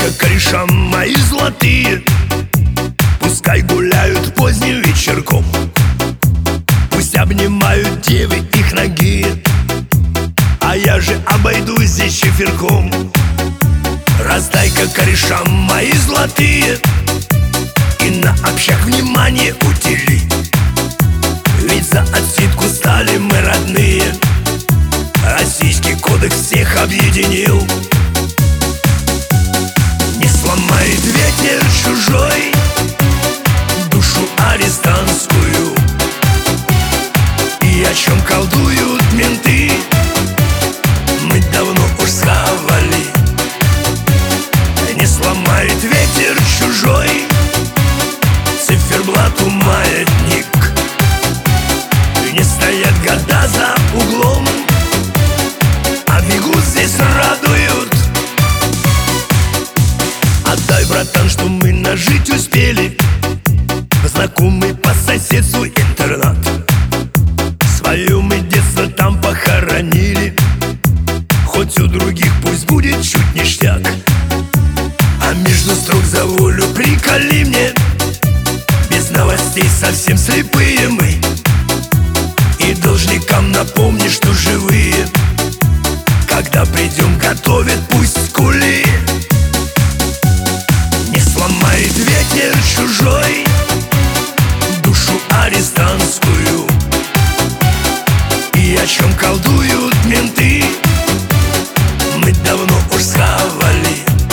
Раздайте-ка кореша мои золотые, пускай гуляют поздним вечерком, пусть обнимают девы их ноги, а я же обойдусь здесь чиферком. Раздай-ка кореша мои золотые и на общак внимание удели, ведь за отсидку стали мы родные. Российский кодекс всех объединил. Не сломает ветер чужой душу арестантскую, и о чем колдуют менты мы давно уж схавали. Не сломает ветер чужой циферблату маятник, не стоят года за углом, а бегут здесь радуют. Отдай, братан, что мы нажить успели, знакомый по соседству интернат. Свое мы детство там похоронили, хоть у других пусть будет чуть ништяк. А между строк за волю приколи мне, без новостей совсем слепые мы, и должникам напомни, что живые, когда придем, готовят пусть кули. Не сломает ветер чужой душу арестантскую, и о чем колдуют менты мы давно уж схавали.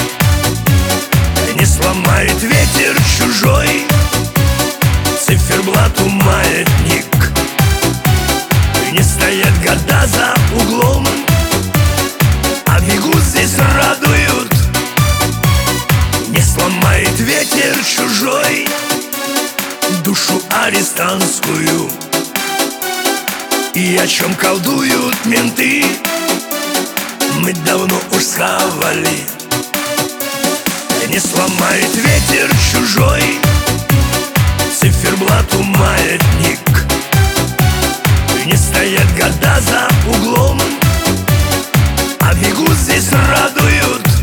Не сломает ветер чужой циферблату маятник, не стоят года за углом, а бегут здесь радуют. Не сломает ветер чужой душу арестантскую, и о чем колдуют менты мы давно уж схавали. Не сломает ветер чужой циферблату маятник, не стоят года за углом, а бегут здесь радуют.